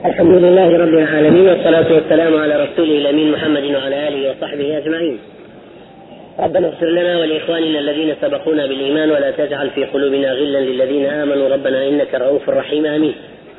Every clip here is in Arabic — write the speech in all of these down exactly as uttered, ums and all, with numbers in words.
الحمد لله رب العالمين، والصلاة والسلام على رسوله الأمين محمد وعلى آله وصحبه أجمعين. ربنا اغفر لنا ولإخواننا الذين سبقونا بالإيمان، ولا تجعل في قلوبنا غلا للذين آمنوا ربنا إنك رؤوف رحيم. آمين.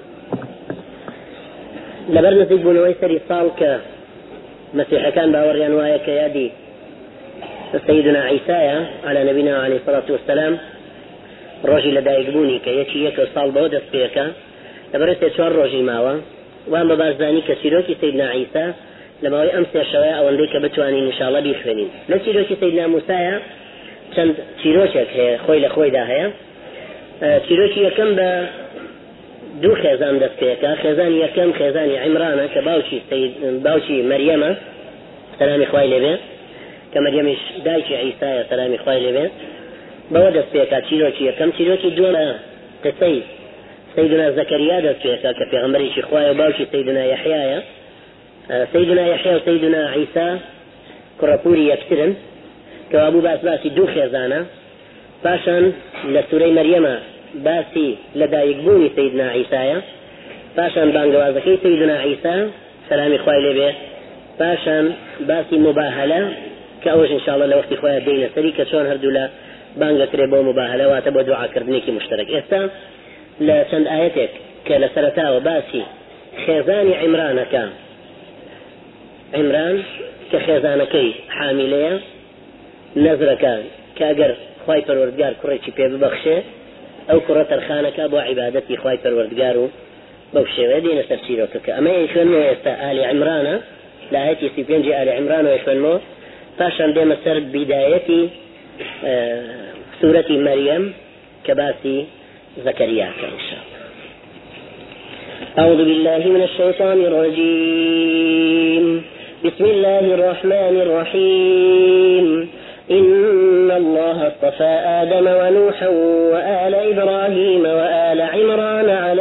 لبرنا زيد ويسري صالك مسيح كان باوريان وايك يادي سيدنا عيسى على نبينا عليه الصلاة والسلام الرجل دايق بوني كيكي يك صال بودس فيك لبرنا شوار رجل ماوا وأما بازاني كسيروكي سيدنا عيسى لما هو أمس الشواء أو أنديك بتواني إن شاء الله بيخوانين. لا سيروكي سيدنا موسى چند سيروشك هي خوي لخوي ده هي سيروكي يكم ب دو خزان دستيكا خزان يكم خزان عمران كباوشي سيد باوشي مريم سلام إخوائي لبي كمريمش دايشي عيسى سلام إخوائي لبي بودس بيكا سيروكي يكم سيروكي دونا قصي سيدنا زكريا دستيكا كبيغمبريش إخوائي وباوشي سيدنا يحيى سيدنا يحيى وسيدنا عيسى كرابوري يكترن كوابو باس باسي دو خزانا باشان لسوري مريم باسي لدايق بوني سيدنا عيسى باشان بانقوازكي سيدنا عيسى سلام إخوائي لبيه باشان باسي مباهلة كأوش إن شاء الله لوقت إخوائي دينا سريكة شون هردولا بانقا كريبو مباهلة واتبو دعا كردنيكي مشترك إستا لسند آياتك كالسرطاء باسي خيزاني عمران كان عمران كخيزانكي حاملية نزركان كأجر خواي پروردگار كريشي بي ببخشه أو كرة الخانك أبو عبادتي خواي پروردگارو بوشه ودينا تفسيرك أما يشون مو يستا آل عمران لا هاتي سيبينجي آل عمران ويشون مو فاشان ديما سرد بدايتي آه سورة مريم كباسي زكريا إن شاء الله. أعوذ بالله من الشيطان الرجيم. بسم الله الرحمن الرحيم. إن الله اصطفى آدم ونوحا وآل إبراهيم وآل عمران على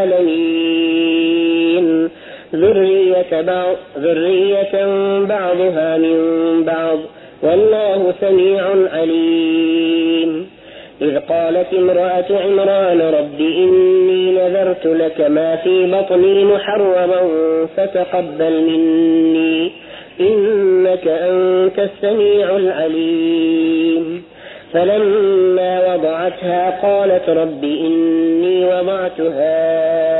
العالمين ذرية بعض ذرية بعضها من بعض والله سميع عليم. إذ قالت امرأة عمران رب إني نذرت لك ما في بطني محررا فتقبل مني إنك أنت السميع العليم. فلما وضعتها قالت رب إني وضعتها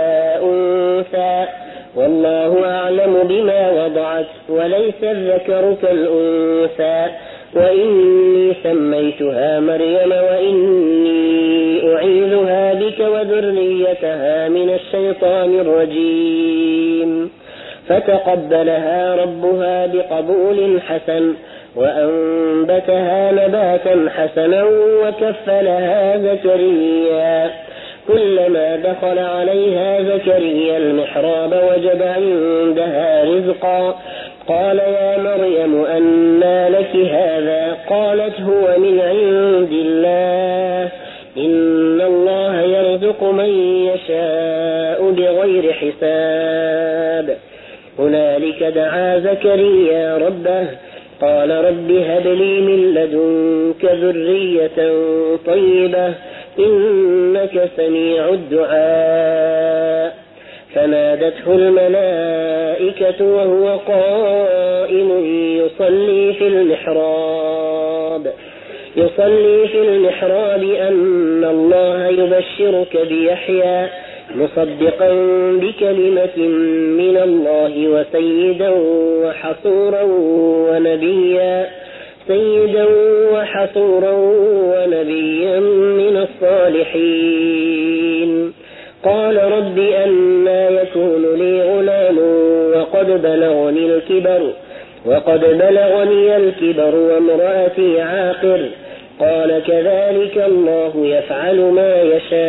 أنثى والله أعلم بما وضعت وليس الذكر كالأنثى وإني سميتها مريم وإني أعيذها بك وذريتها من الشيطان الرجيم. فتقبلها ربها بقبول حسن وأنبتها نباتا حسنا وكفلها زكريا. كلما دخل عليها زكريا المحراب وجد عندها رزقا قال يا مريم أنى لك هذا قالت هو من عند الله إن الله يرزق من يشاء بغير حساب. هنالك دعا زكريا ربه قال رب هب لي من لدنك ذرية طيبة إنك سميع الدعاء. فنادته الملائكة وهو قائم يصلي في المحراب يصلي في المحراب أن الله يبشرك بيحيى مصدقا بكلمة من الله وسيدا وحصورا ونبيا سيدا وحصورا ونبيا من الصالحين. قال رب أنى يكون لي غلام وقد بلغني الكبر وقد بلغني الكبر وامرأتي عاقر قال كذلك الله يفعل ما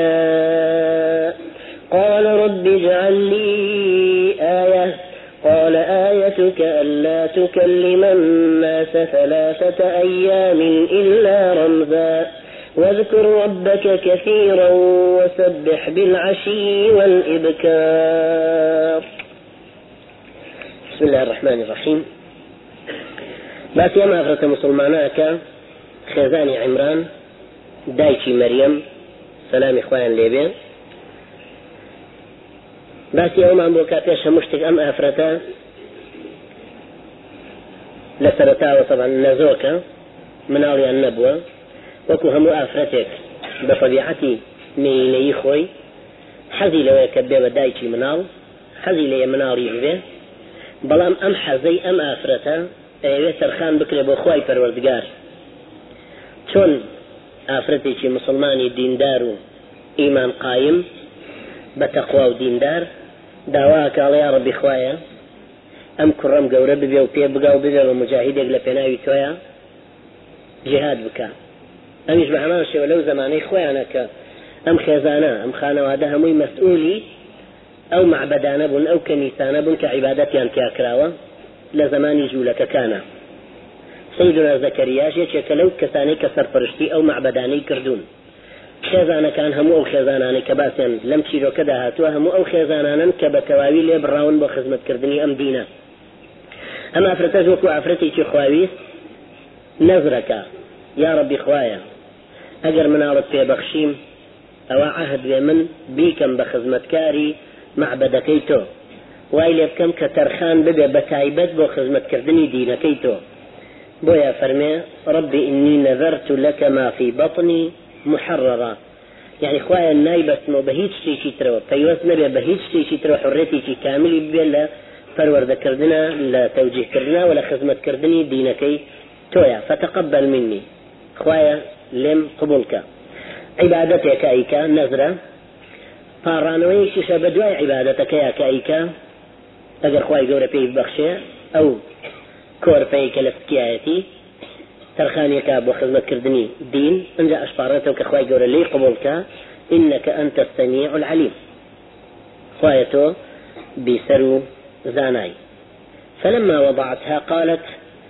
يشاء. قال رب اجعل لي آية قال آيتك ألا تكلم الناس ثلاثة أيام إلا رمزا واذكر ربك كثيرا وسبح بالعشي والإبكار. بسم الله الرحمن الرحيم. بس يوم أغرق مسلماناك خزاني عمران دايشي مريم سلام إخوان ليبين باسی ئەومان بۆ کا پێش هەموو شتێک ئەم ئافرەتە لە سەرەتاوە تەبەن نەزۆکە مناڵیان نەبووە وەکو هەموو ئافرەتێک بە طەبیعەتی مێینەیی خۆی حەزی لەوەیە کە بێ بە دایکی مناڵ حەزی لەیە مناڵی ببێ بەڵام ئەم حەزەی ئەم ئافرەتە ئەوێ سەرخان بکرێ بۆ خوای پەروەردگار چۆن ئافرەتێکی مسلمانی دیندار و ئیمان قایم بە تەقوا و دیندار داواکە ئەڵێ یا ڕەبی خوایە ئەم کوڕەم گەورە ببێ و پێ بگا و ببێ بە مجاهیدێک لە پێناوی تۆیە جیهاد بکە ئەمیش بە هەمان شێوە لەو زەمانەی خۆیانە کە ئەم خێزانە ئەم خانەوادە هەمووی مەسئولی ئەو معبەدانە بوون ئەو کەنیسانە بوون کە عیبادەتیان تیا کراوە لە زمانی جوولەکەکانە سەیدنا زەکەریاش یەکێکە لەو کەسانەی کە سەرپەرشتی ئەو معبەدانەی کردوون خێزانەکان هەموو ئەو خێزانانەی کە باسییان لەم چیرۆکەدا هاتووە هەموو ئەو خێزانانن کە بە تەواوی لێ بڕاون بۆ خزمەتکردنی ئەم دینە ئەم ئافرەتەش وەکو ئافرەتێکی خواویست نەزرەکە یا ڕەبی خوایە ئەگەر مناڵت پێبەخشیم ئەوە عەهد بێ من بیکەم بە خزمەتکاری معبەدەکەی تۆ وای لێ بکەم کە تەرخان ببێ بە تایبەت بۆ خزمەتکردنی دینەکەی تۆ بۆیە فەرمێ ڕەبی ئینی نەذەرت لەکە ما فی بەطنی محررة يعني خوایە نایبەستمەوە بە هیچ شتێکی ترەوە پەیوەست نەبێ بە هیچ شتێکی ترەوە حڕێتێکی کاملی ببێ لە پەروەردەکردنە لە تەوجیهکردنە و لە خزمەتکردنی دینەکەی تۆیە فتەقەبەل منی خوایە لێم قبولکە عیبادەتێکە ئەیکا نەزرە پاڕانەوەیەکیشە بە دوای عیبادەتەکەیە کە ئەیکا ئەگەر خوای گەورە پێی ببەخشێ ئەو کۆرپەیەکە لە سکیایەتی ترخانيك بو خدمة كردني دين انجا اشبارتك اخواي قول لي قبولك انك انت السميع العليم خوايته بسرو زاناي فلما وضعتها قالت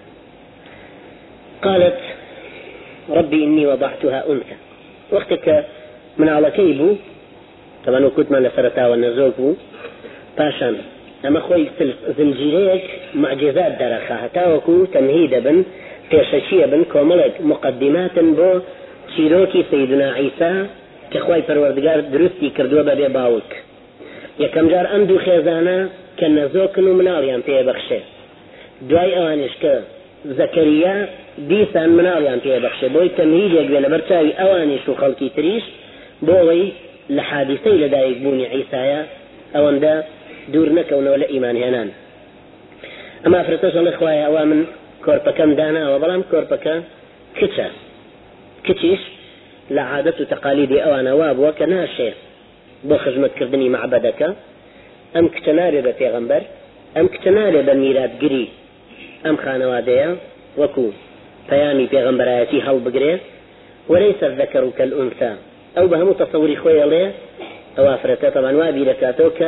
قالت ربي اني وضعتها انثى وقتك من على كيبو طبعا وكنت من لسرتا والنزوكو باشان اما خوي زنجيريك معجزات درخا هتاوكو تمهيدا بن پێشەچیە بن کۆمەڵێک مقدماتن بۆ چیرۆکی سەیدنا عیسا کە خوای پەروەردگار دروستی کردووە بەبێ باوک یەکەم جار ئەم دوو خێزانە کە نەزۆکن و مناڵیان پێبەخشێ دوای ئەوانش کە زەکەریا دیسان مناڵیان پێبەخشێ بۆی تەمهیدێک بێ لەبەر چاوی ئەوانیش و خەڵکی تریش بۆ ئەوەی لە حادیسەی لەدایک بوونی عیسایە ئەوەندە دوور نەکەونەوە لە ئیمانهێنان ئەما ئافرەتەش ئەڵێ خوایە ئەوا من کۆرپەکەم داناوە بەڵام کۆرپەکە کچە کچیش لە عادەت و تەقالیدی ئەوانە وا بووە کە ناشێ بۆ خزمەتکردنی معبەدەکە ئەم کچە نابێ بە پێغەمبەر ئەم کچە نابێ بە میراتگری ئەم خانەوادەیە وەکو پەیامی پێغەمبەرایەتی هەڵبگرێ وەلەیسە الذەکەڕ کەلئونثا ئەو بە هەموو تەسەووری خۆی ئەڵێ ئەو ئافرەتە تەبەن وا بیرەکاتەوە کە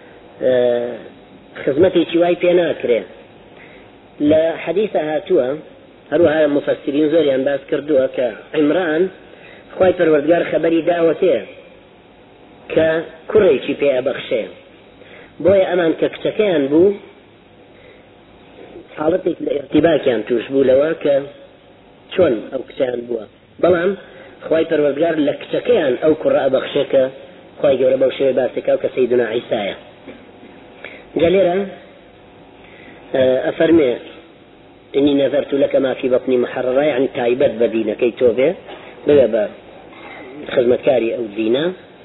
خزمەتێکی وای پێ ناکرێ لە حەدیثە هاتووە هەروەها مفەسرین زۆریان باس کردووە کە عیمران خوای پەروەردگار خەبەری داوەتێ کە کوڕێکی پێ ئەبەخشێ بۆیە ئەمان کە کچەکەیان بوو حاڵەتێک لە ئێرتیباکیان توش بوو لەوە کە چۆن ئەو کچیان بووە بەڵام خوای پەروەردگار لە کچەکەیان ئەو کوڕە ئەبەخشێ کە خوای گەورە بەو شێوەیە باسێکاو کە سەیدنا عیسایە جا لێرە أفرمي إني نذرت لك ما في بطني محررة يعني تايبت بدينة كي توبة ببا خدمة كاري أو دينة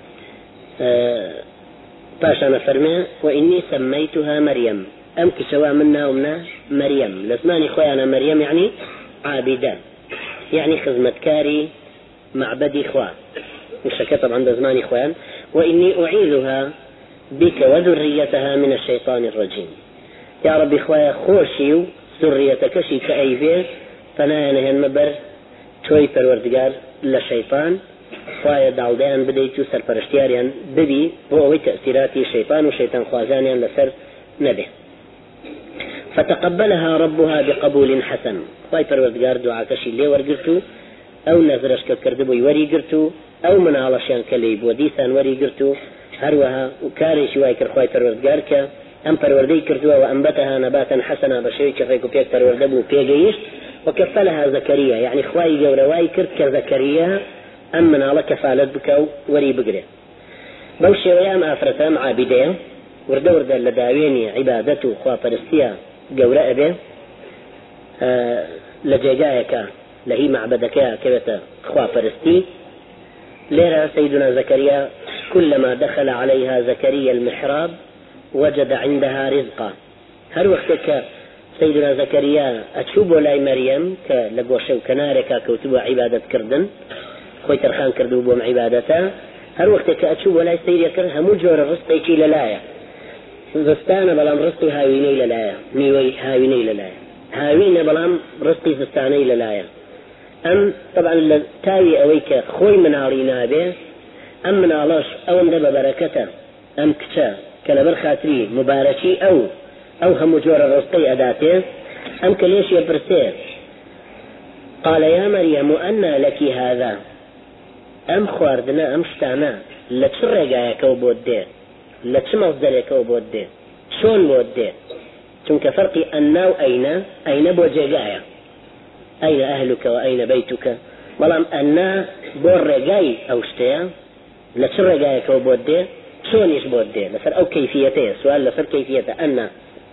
باش أنا فرمي وإني سميتها مريم أم كسوا منا ومنا مريم لسماني خوي أنا مريم يعني عابدة يعني خدمة كاري معبدي خواه مشكلة طبعا زماني خوان وإني أعيذها بك وذريتها من الشيطان الرجيم يا ربي خوايا خوشي ذريتك شي كأيبه فنايا نهن مبر توي پروردگار لشيطان خوايا داودان بديتو سر پرشتياريان ببي بووي تأثيراتي شيطان وشيطان خوازانيان لسر نبه فتقبلها ربها بقبول حسن خوايا پروردگار دعاك شي لي ورگرتو او نظرش كردبو وري گرتو او منالشان كليب وديسان وري گرتو هروها وكاري شواي كرخوايا پروردگار ك أم پروردي كردوا وأنبتها نباتا حسنا بشيء كفيكو بيك پروردبو بيجيش وكفلها زكريا يعني خواي جورواي كرد كزكريا أم من على كفالت بكو وري بقري بوشي ويام آفرتام عابدين وردە وردە لە داوێنی عیبادەت و خواپەرستیە گەورە ئەبێ لە جێگایەکە لە هی معبەدەکە کەوێتە خواپەرستی. لێرە سيدنا زكريا كلما دخل عليها زكريا المحراب وجد عندها رزقا. هر وقتك سيدنا زكريا أتشوب ولاي مريم كلقوشو كنارك كوتبوا عبادة كردن خوي ترخان كردو بوم عبادته. هر وقتك أتشوب ولاي سيدي كر همو جور الرزق للايا زستانا بلام رزقي هاويني للايا ميوي هاويني للايا هاوينا بلام رزقي زستاني للايا. أم طبعا تاوي أويك خوي منارينا به أم منالاش أو اندب بركته أم كتا كلبر خاطري مباركي أو أو هم جور الرزقي أداته أم كليش يبرسيه. قال يا مريم أنى لك هذا أم خواردنا أم شتانا لتشرقايك وبوده لتشمصدرك وبوده شون بوده چونك فرقي أنا وأين أين بوجهايا أين أهلك وأين بيتك بلام أنا بور رقاي أو شتيا لتشرقايك وبوده شون إيش بوده لسر أو كيفيته سؤال لسر كيفيته أنا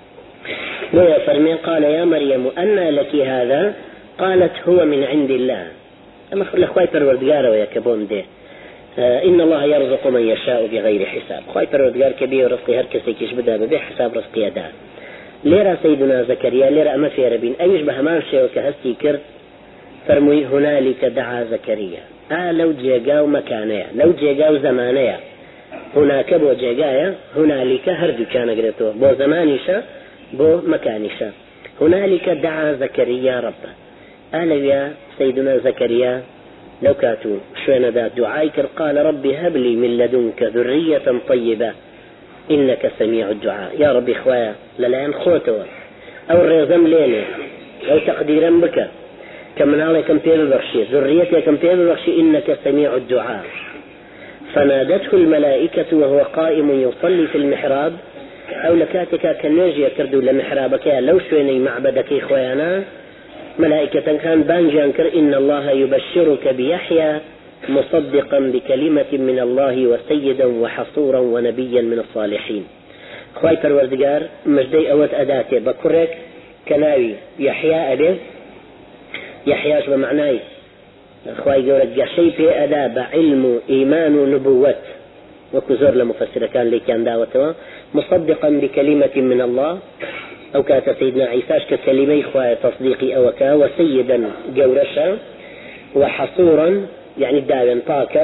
لو فرمي. قال يا مريم أنى لك هذا قالت هو من عند الله. أما لخواي پروردگار ويا كبون ده إن الله يرزق من يشاء بغير حساب. خواي پروردگار كبير رزقي هر كسي كيش بدا ببه حساب رزقي دا. ليرا سيدنا زكريا ليرا أما في ربين أيش بهمان شيء وكهستي كرت فرمي هنالك دعا زكريا. آه لو جيقاو مكانيا لو جيقاو زمانيا هناك بو جيقايا هنالك هردو كان قريتو بو زمانيشا بو مكانيشا. هنالك دعا زكريا ربه. أهلا يا سيدنا زكريا لو كاتو شوين ذا دعائك قال ربي هب لي من لدنك ذرية طيبة إنك سميع الدعاء. يا ربي إخوايا للآن خوتوا أو الرزم ليلي أو تقديرا بك كم نالي كم تيب بخشي ذريتي كم تيب بخشي إنك سميع الدعاء. فنادته الملائكة وهو قائم يصلي في المحراب أو لكاتك كنجي كردو لمحرابك لو شويني معبدك إخوانا ملائكة كان بانجان كر إن الله يبشرك بيحيى مصدقا بكلمة من الله وسيدا وحصورا ونبيا من الصالحين. خواي پروردگار مجدي أوت أداته بكرك كناوي يحيى أبي يحياش بمعناي خواي قولك قشي في أداب علم إيمان نبوة وكزور لمفسر كان لي كان داوته مصدقا بكلمة من الله أو كات سيدنا عيساش ككلمة إخوة تصديقي أوكا وسيدا جورشا وحصورا يعني داوين طاكا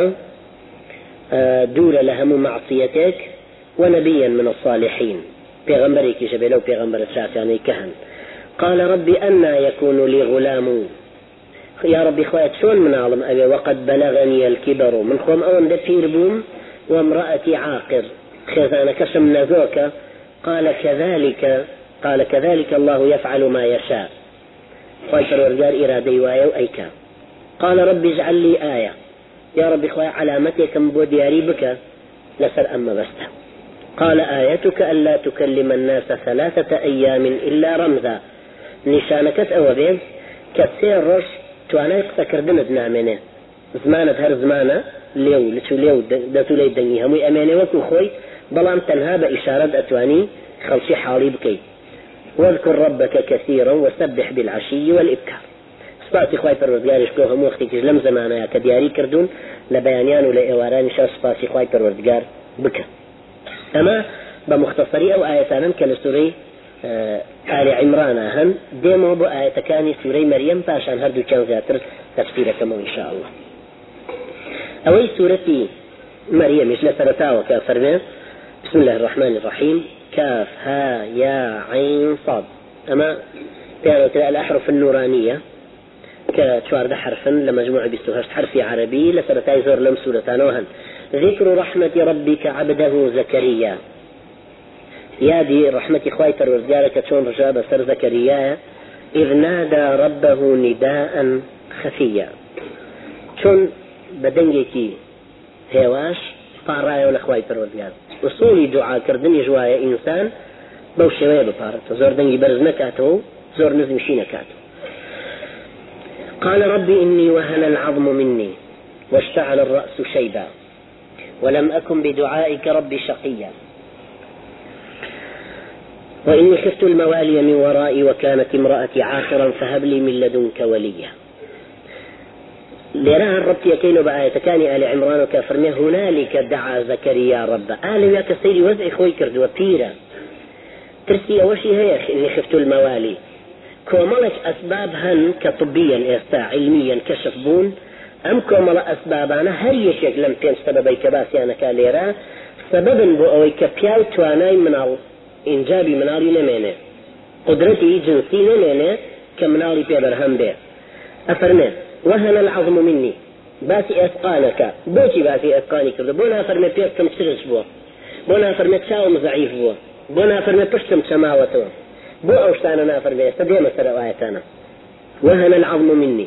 دور لهم معصيتك ونبيا من الصالحين بيغمبريك شبيلو بيغمبر الشاتاني كهن. قال ربي أنا يكون لي غلام. يا ربي إخوات شون من عالم أبي وقد بلغني الكبر من خوم أون دفير بوم وامرأتي عاقر خزانة كشم نزوكا. قال كذلك قال كذلك الله يفعل ما يشاء. خايفر ورجال إرادي وايو أيكا. قال ربي اجعل لي آية. يا ربي خويا علامتك بودياري بك لسر أما بسته. قال آيتك ألا تكلم الناس ثلاثة أيام إلا رمزا. نشانكت أوبين كثير رش توانا يقتكر دمد نامنه زمانة هر زمانة ليو لتو ليو دتو لي دنيا همي أماني وكو خوي بلام تنها بإشارة أتواني خلشي حالي بكي. واذكر ربك كثيرا وسبح بالعشي والإبكار. سباتي خواي پروردگارش كو هم وقتي لم زمانه كدياري كردون لبيانيان ولا إواران شاو سباتي خواي پروردگار بك. أما بمختصري أو آياتان كالسوري آه آل عمران هن ديمو بو آيات كاني سوري مريم باشان هردو كان زياتر تفسيركم إن شاء الله. أوي سورتي مريم إيش لسرتاوة كافرنا. بسم الله الرحمن الرحيم. كاف ها يا عين صاد. أما كانت الأحرف النورانية كشوارد حرفا لمجموعة بستوهشت حرفي عربي لسرتاي زور لم سورتان وهن. ذكر رحمة ربك عبده زكريا. يا دي رحمة إخوائي ترورجارك تشون رجاب سر زكريا إذ نادى ربه نداء خفيا. شون بدنجيكي هواش فارايا والأخوائي ترورجار وصولي دعاء كردني جوايا إنسان بوشوية ببارت زور دنجي برز نكاتو زور نزم شي نكاتو. قال ربي إني وهن العظم مني واشتعل الرأس شيبا ولم أكن بدعائك ربي شقيا. وإني خفت الموالي من ورائي وكانت امرأتي عاقرا فهب لي من لدنك وليا. لراها الرب يكين بآية كان آل عمران وكافرمي هنالك دعا زكريا ربه آل وياك سيري وزعي خوي كرد وبيرا ترسي أوشي هيك إني خفت الموالي كوملك أسباب هن كطبيا إستا علميا كشف بون أم كومل أسباب أنا هر يشيك لم تين سببي كباسي أنا كاليرا سببا بو أوي كبياو تواناي منال إنجابي منالي نمينه قدرتي جنسي نمينه كمنالي بيبرهم بيه أفرمي وهن العظم مني باسي أثقالك بوشي باسي أثقالي كرده بونا فرمي بيرتم سرس بو بونا فرمي تشاوم ضعيف بو بونا فرمي بشتم سماوته بو أوشتانا نافرمي استديم السروايتانا وهن العظم مني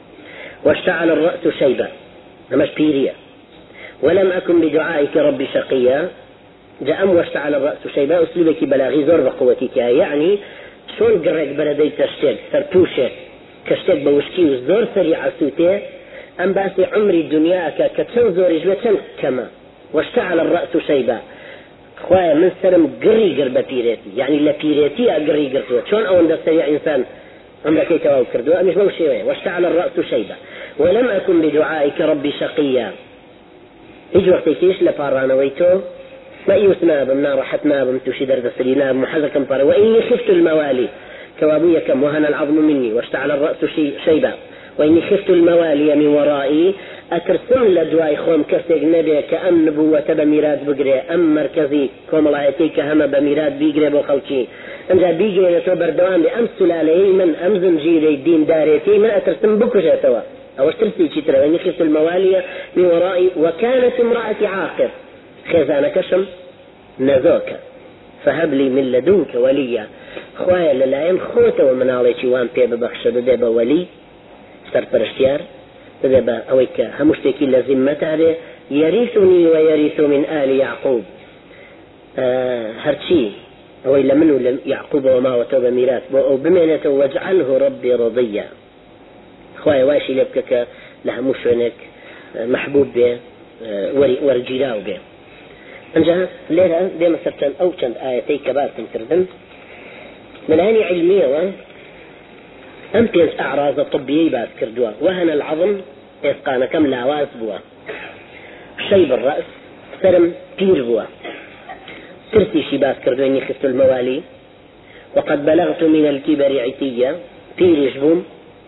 واشتعل الرأس شيبا نمش بيريا ولم أكن بدعائك ربي شقيا جاء أم واشتعل الرأس شيبا أسلوبك بلاغي زور بقوتك يعني شون قرق بلدي تشتاق سرتوشك كشتك بوشكي وزور سريع سوتي أم باسي عمري الدنيا كتن زوري جوتن كما واشتعل الرأس شيبا خوايا من سرم قري قرب بيريتي يعني لا بيريتي أقري قرتو شون أون دا سريع إنسان عمرك يتواو كردو مش بوشي واشتعل الرأس شيبا ولم أكن بدعائك ربي شقيا يجي وقت يكيش لبارانا ويتو ما يوسنا بمنا رحت ما بمتوشي درد سرينا بمحزكم بارا وإني خفت الموالي كوابويا كم وهن العظم مني واشتعل الرأس شيبا وإني خفت الموالي من ورائي أترسم لدواي خوم كسيق نبي كأم نبوة بميراد بقري أم مركزي كوم الله يتيك هم بميراد بيقري بو خلقي أنجا بيقري نتو بردوان بأم سلالي من أم زنجيري الدين داريتي من أترسم بكشة توا أو اشترسي شترا وإني خفت الموالي من ورائي وكانت امرأتي عاقر خزانة كشم نزوك فهب لي من لدنك وليا خوايا للايم خوته ومناڵێکی وان پێ ببەخشە دەبێ بە وەلی سەرپەرشتیار دەبێ بە ئەوەی کە هەموو شتێکی لە زیممەتارێ يرثني ويرث من آل يعقوب هەرچی ئەوەی لە من و لە یعقوب وماوەتەوە بە میراث بۆ ئەو بمێنێتەوە واجعله ربي رضيا خوايا واشی لێ بکە کە لە هەموو شوێنێک محبوب بێ وەرگیراو بێ. أنجا ليرة ديما سبتن أو چند آياتي كبار تنكردن من هاني علمية و أم بينس أعراض طبية بعد كردوا وهن العظم إسقانا كم لاواز بوا شيب الرأس سرم بير بوا ترسي شباس كردوا إني خفت الموالي وقد بلغت من الكبر عتية بير يجبوم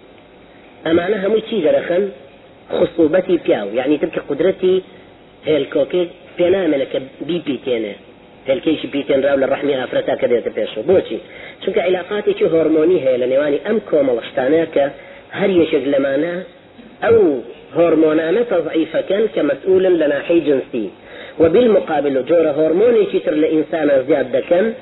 أمعناها ميتشي جرخن خصوبتي بياو يعني تلك قدرتي هي الكوكي بينا ملك بي بيتين هالكيش بيتين راول الرحمة أفرتا كذا تبيشوا بوشي شو كعلاقاتي شو هرموني هي لنواني أم كوم الاشتاناك هل يشغل معنا أو هرمونانا تضعيفا كان كمسؤول لناحي جنسي وبالمقابل جور هرموني شتر لإنسان زيادة كان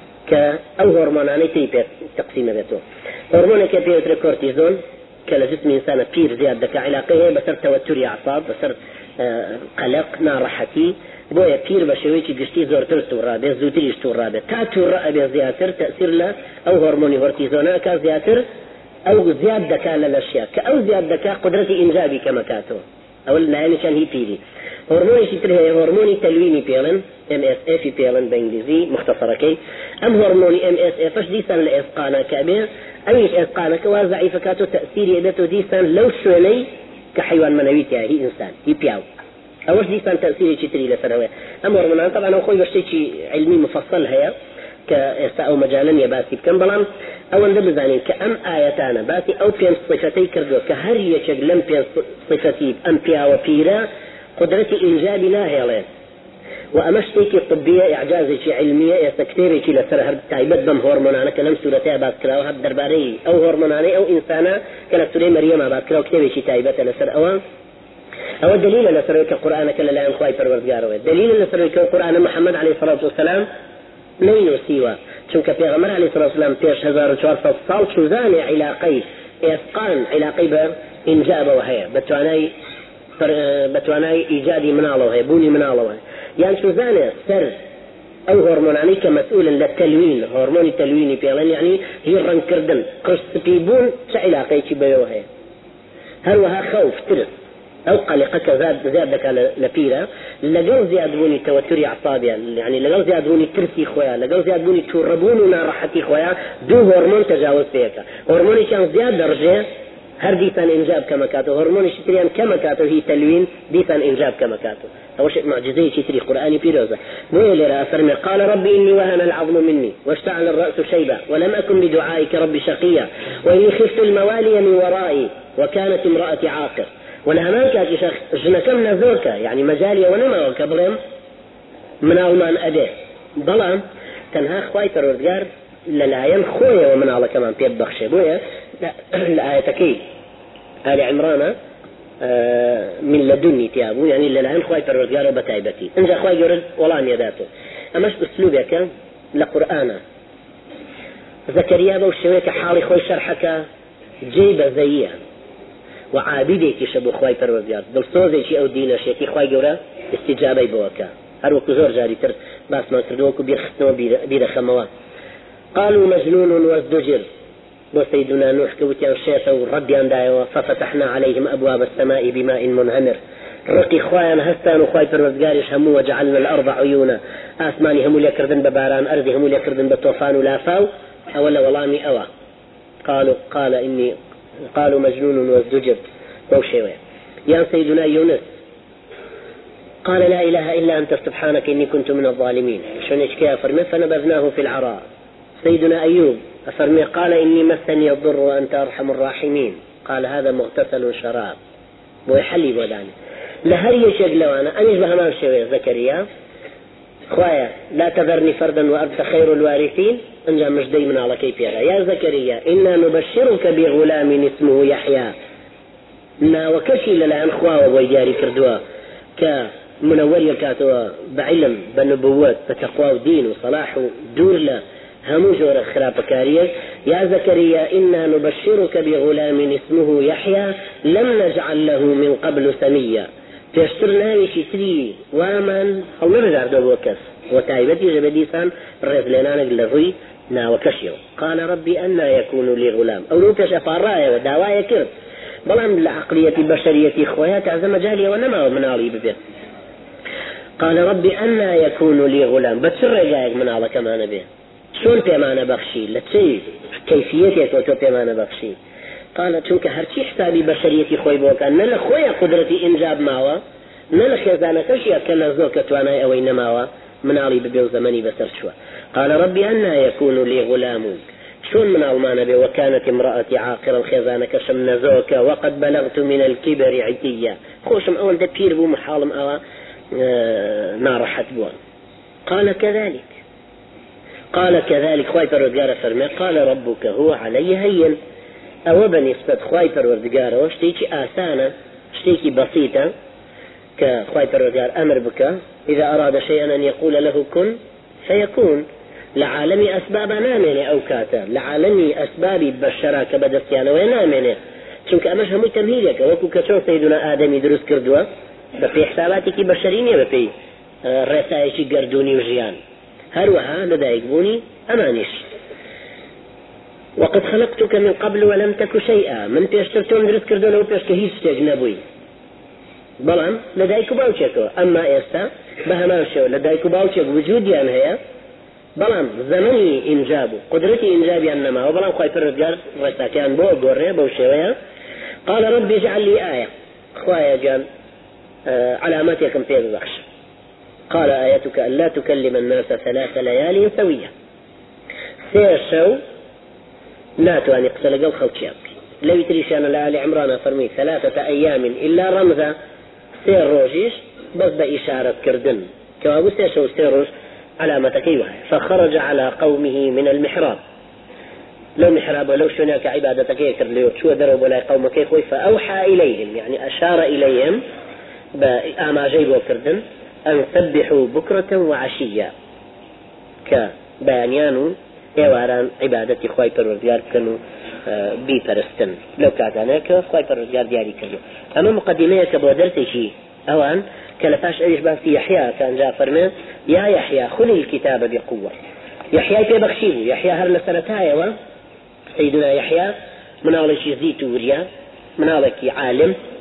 كأو هرموناني تيبير تقسيم بيتو هرموني كبير كورتيزون كالجسم إنسان بير زيادة كعلاقه بسر توتر أعصاب بسر قلق ناراحتي بويا بير بشويتي قشتي زورتر تورابي زوتريش تورابي تا تورابي زياتر تأثير له أو هرموني هورتيزونا كا زياتر أو زياد دكا للأشياء كأو زياد دكا قدرتي إنجابي كما كاتو أو النعيم كان هي بيري هرموني شتر هي هرموني تلويني بيلن ام اس اي في بيلن بانجليزي مختصرة كي ام هرموني ام اس اي فاش ديسان لإسقانا كابير أيش إسقانا كوازعي فكاتو تأثيري إدتو ديسان لو شوالي كحيوان منويتي هي إنسان هي بياو أوش ديسان تأثيري شتري لسنوات أم هرمونان طبعا أخوي بشتيكي علمي مفصل هيا كأو مجالا يباسي بكم بلان أول دبزانين كأم آياتانا باسي أو بين صفتي كردو كهرية لم بين صفتي أم بيا وبيرا قدرتي إنجابي لا هيلين وأمشتيكي طبية إعجازي علمية يستكتيري كي لسر هرب تايبت بم هرمونانا كلام سورتها بعد كلاو هب درباري أو هرموناني أو إنسانا كانت سوري مريم بعد كلاو كتيري كي تايبت لسر أوان أو الدليل لسر القرآن كلا لا ينخواي فروردقاروه الدليل لسر القرآن محمد عليه الصلاة والسلام نين وسيوا چونك پیغمبر علیه الصلاة والسلام پیش هزار و چهارصد سال شوزاني علاقي إسقان علاقي بإنجاب وهي بتواناي بتواناي إيجادي مناله وهي بوني مناله وهي يعني شوزاني سر أو هرموناني كمسؤول للتلوين هرموني تلويني بيلان يعني هي الرنكردن قرص بيبون شعلاقي تبايو وهي هل وها خوف ترس أو قلقك زاد زادك لبيرة لقوا زيادوني توتري أعصابيا يعني لقوا زيادوني ترسي خويا لقوا زيادوني توربون ونارحتي خويا دو هرمون تجاوز فيك هرموني كان زياد درجة هر ديسان إنجاب كما كاتو هرموني شتريان كما كاتو هي تلوين ديسان إنجاب كما كاتو أول شيء معجزة شتري قرآني بيروزة ويلي رأسرمي قال ربي إني وهن العظم مني واشتعل الرأس شيبا ولم أكن بدعائك ربي شقيا وإني خفت الموالي من ورائي وكانت امرأتي عاقر والهمان كاتي شخص جنكم نزوكا يعني مجالي ونما وكبرم من أولمان أديه ضلام تنها خواي ترودقار للاين خويا ومن على كمان بيد بخشي بويا الآية تكي آل عمران آه من لدني تيابو يعني للاين خواي ترودقار بتايبتي انجا خواي يرد والله نيداته أماش أسلوبك لقرآن زكريا بوشويك حالي خوي شرحك جيبة زيها وعابدك شبو خواي پروردگار دلسوزێکی ئەو دینەشێتی خوای گەورە استیجابەی بۆکە هەر وەکو زۆر جاری تر باسمان کردووەکو بیرخەنەوە بیرەخەمەوە قالوا مجنون وازدجر بۆ سەیدنا نوح کەوتیان شێتە و ڕەدیان دایەوە ففتحنا عليهم أبواب السماء بماء منهمر ڕقی خوایان هەستان و خوای پەروەردگاریش هەموو وجعلنا الأرض عيونا ئاسمانی هەموو لێکردن بە باران ئەرضی هەموو لێکردن بە تۆفان و لافاو ئەوە لە وەڵامی ئەوە قالوا قال إني قالوا مجنون وازدجر بوشيوه يا سيدنا يونس قال لا إله إلا أنت سبحانك إني كنت من الظالمين شنش كافر فنبذناه في العراء سيدنا أيوب أفرمي قال إني مسني الضر وأنت أرحم الراحمين قال هذا مغتسل شراب ويحلي بوداني لهر يشق لو أنا أنيش بهمان شوية زكريا خوايا لا تذرني فردا وأنت خير الوارثين أنجا مش دايما على كيفية يا زكريا إنا نبشرك بغلام اسمه يحيى نا وكشي للان خواوا ويجاري كردوا كمنور يكاتوا بعلم بنبوات بتقوى ودين وصلاح ودور له همو جور خراب كارية يا زكريا إنا نبشرك بغلام اسمه يحيى لم نجعل له من قبل سميا تشترنا يشتري ومن أو نرجع دوبوكس وتايبتي جبديسان رزلنانك لغوي نا وكشيو قال ربي أنا يكون لي غلام أو نوتش أفارايا ودعوايا كرد بلان العقلية البشرية خويات عزم جالية ونما من علي ببيت قال ربي أنا يكون لي غلام بتسر جايك من على كمان به شون بيمانة بخشي لتشي كيفية يكوتو بيمانة بخشي قال شوك هرشي حسابي بشرية خوي بوكا نلا خويا قدرتي إنجاب معوا نلا خزانة كشيا كلا زوكة وانا أوين معوا من علي ببيو زمني بسر شوا قال ربي أنا يكون لي غلام شون من ألمان به وكانت امرأتي عاقرا خزانة كشم نزوك وقد بلغت من الكبر عتيا خوشم أول ده بير بو محالم أوا آه نارحت بوان قال كذلك قال كذلك خواي پروردگار فرمي قال ربك هو علي هين أو بنسبة خواي پروردگار وشتيكي آسانة شتيكي بسيطة كخواي پروردگار أمر بك إذا أراد شيئا أن يقول له كن فيكون لعالم أسباب نامنه أو كاتا لعالم أسباب بشراك بدستيانا وينامنه چونك أمش همو تمهيلك وكو كتون سيدنا آدمي دروس كردوا بفي حساباتك بشرينية بفي رسائشي قردوني وجيان هروها لدايك بوني أمانيش وقد خلقتك من قبل ولم تك شيئا من بيشترتون دروس كردوا لو بيشتهيش تجنبوي بلان لدايك باوشكو أما إستا بهمان شو لدايك باوشك وجوديان هيا بلان زمني إنجابه قدرتي إنجابي أنما وبلان خواهي فرزقار رساكيان بو قرر بو شوية قال ربي اجعل لي آية خواهي قال آه علاماتكم في البخش قال آيتك أن لا تكلم الناس ثلاث ليال سوية سير شو لا تواني قسل قل خوتشيك لو يتريشان لآل عمران فرمي ثلاثة أيام إلا رمزة سير روجيش بس بإشارة كردن كوابو سير شو سير روج علامتك أيوة فخرج على قومه من المحراب لو محراب ولو شناك عبادتك يكر ليو شو درب ولا قومك يخوي فأوحى إليهم يعني أشار إليهم بأما جيبوا كردن أن سبحوا بكرة وعشية كبانيانو إيواران عبادتي خواي پروردگار كانوا بي پرستن لو كاتاناك خواي پروردگار دياري كردو أما مقدمية كبو درسي أوان كلفاش أيش بان في يحيى كان جاء فرمي يا يحيى خذ الكتاب بقوة يحيى تبخشيه يحيى هر لسنتايا و سيدنا يحيى منالك زيت وريا منالك عالم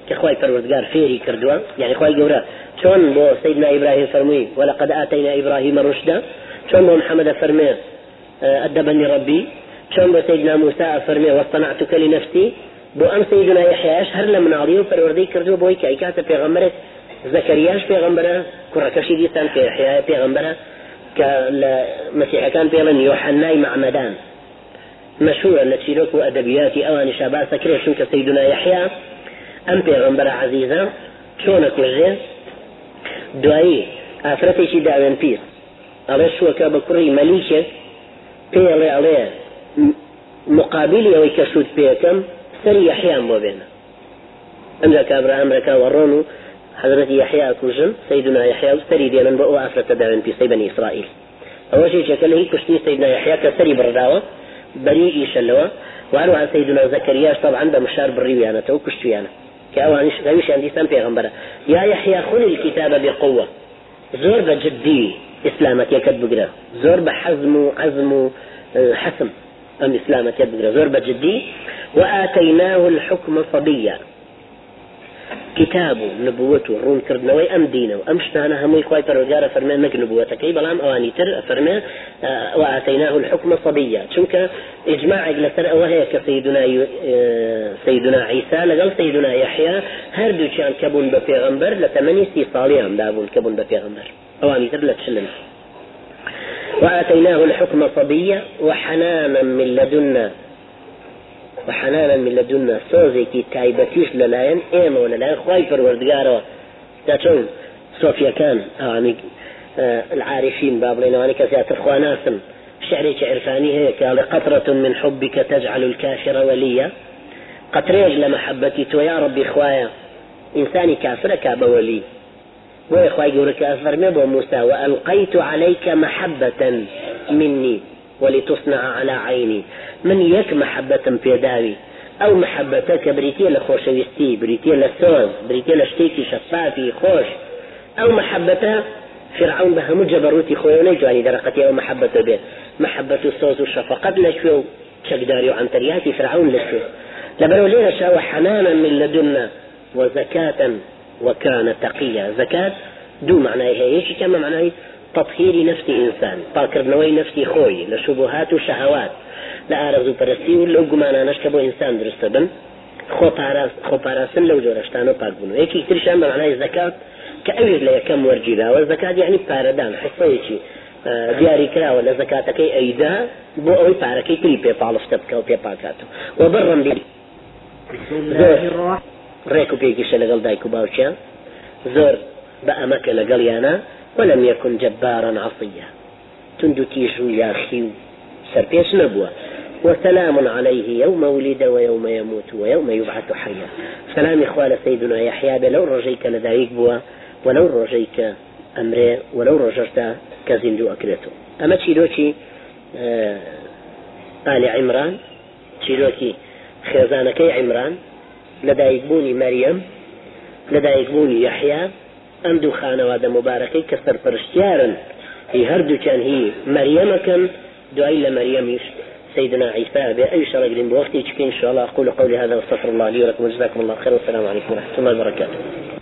كخواي پروردگار فيري كردوا يعني خواي جورا شون بو سيدنا إبراهيم فرمي ولقد آتينا إبراهيم رشدا شون بو محمد فرمي أدبني ربي شون بو سيدنا موسى فرمي واصطنعتك لنفسي بو أم سيدنا يحيى أشهر لمن عليه پروردگار كردوا بوي كأيكات پیغمبرت زكرياش پیغمبره كركشي ديسان في يحيى پیغمبره كمسيح كان بيلن يوحناي معمدان مشهور لتشيروك وأدبيات أواني شابا سكرير شنك سيدنا يحيى أم پیغمبر عزيزة شونك وجه دوائي آفرتي شي داوين بيس على شوكا بكري مليكة بيلي عليه مقابلي أو يكسود بيكم سري يحيى مبينا أمرك أبراهام ركا ورونو حضرت يحيى كوجن سيدنا يحيى سري دينا بقوا آفرت داوين بيس بني إسرائيل أول شيء شكل هي كشتي سيدنا يحيى كسري برداوة بريء شلوه وأروع سيدنا زكريا طبعا بمشار بالريويانة تو كشتيانة كأوانش غيوش عندي سام پیغمبره يا يحيى خذ الكتاب بقوة زور بجدي إسلامك يكد بقرا زور بحزم عزم حسم أم إسلامك يكد بقرا زور بجدي وآتيناه الحكم صبيا كتابه نبوته رون كردنوي أم دينه أم شتانا همو يخواي پروردگار فرمان مك نبوتك أي بلام أواني تر فرمان آه وآتيناه الحكم صبيا شنك إجماع لسر أوهي كسيدنا آه سيدنا عيسى لقال سيدنا يحيى هردو كان كبون بفيغمبر لتمني سي صاليام دابون كبون بفيغمبر أواني تر لتشلنا وآتيناه الحكم صبيا وحنانا من لدنا وحنانا من لدنا سوزيكي تايبتيش للاين ايما وللاين خواي پروردگارا تاتون صوفيا كان اواني آه العارفين بابلين اواني كسيات اخواناسم شعري عرفاني هيك قال قطرة من حبك تجعل الكافر وليا قطريج لمحبتي تو يا ربي خوايا انساني كافر كاب ولي ويا خواي قولك افر مبو موسى والقيت عليك محبة مني ولتصنع على عيني من يك محبة بيداوي أو محبتك بريتي لخوشويستي بريتي للسوز بريتي لشتيكي شفافي خوش أو محبته فرعون بها مجبروتي خويوني جواني درقتي أو محبته به محبة السوز والشفقة لشو شقداري عن ترياتي فرعون لشو لبنوا لنا شاو حنانا من لدنا وزكاة وكان تقيا زكاة دو معناه هي كما معناه تطهير نفس إنسان طاكر نوي نفسي خوي لشبهات وشهوات لا أرزو برسي ولا أجمعنا نشكبه إنسان درست بن خو باراس خو باراسن لو جورشتانو باقبنو هيك يكترش عن معناه الزكاة كأوير لا يكم ورجيلا والزكاة يعني باردان حصيتي دياري كلا ولا زكاة كي أيدا بو أوي باركي تري بيبالف تبكا وبيباكاتو وبرا بي زور ريكو بيجي شلقل دايكو باوشيا زور بأمك لقليانا ولم يكن جبارا عصيا تندو تيجو يا خيو سربيش نبوة وسلام عليه يوم ولد ويوم يموت ويوم يبعث حيا سلام إخوال سيدنا يحيى لو رجيك لدايك بوا ولو رجيك أمري ولو رجرت كزندو أكلته أما تشيلوكي آه آل عمران تشيلوكي خيزانكي عمران لدايك بوني مريم لدايك بوني يحيى أمدو خانواده مباركي كسر فرشتيارا هي هردو كان هي مريم كان دعي لمريم سيدنا عيسى بأي شرق بوقتي إن شاء الله أقول قولي هذا واستغفر الله لي ولكم وجزاكم الله خير والسلام عليكم ورحمة الله وبركاته.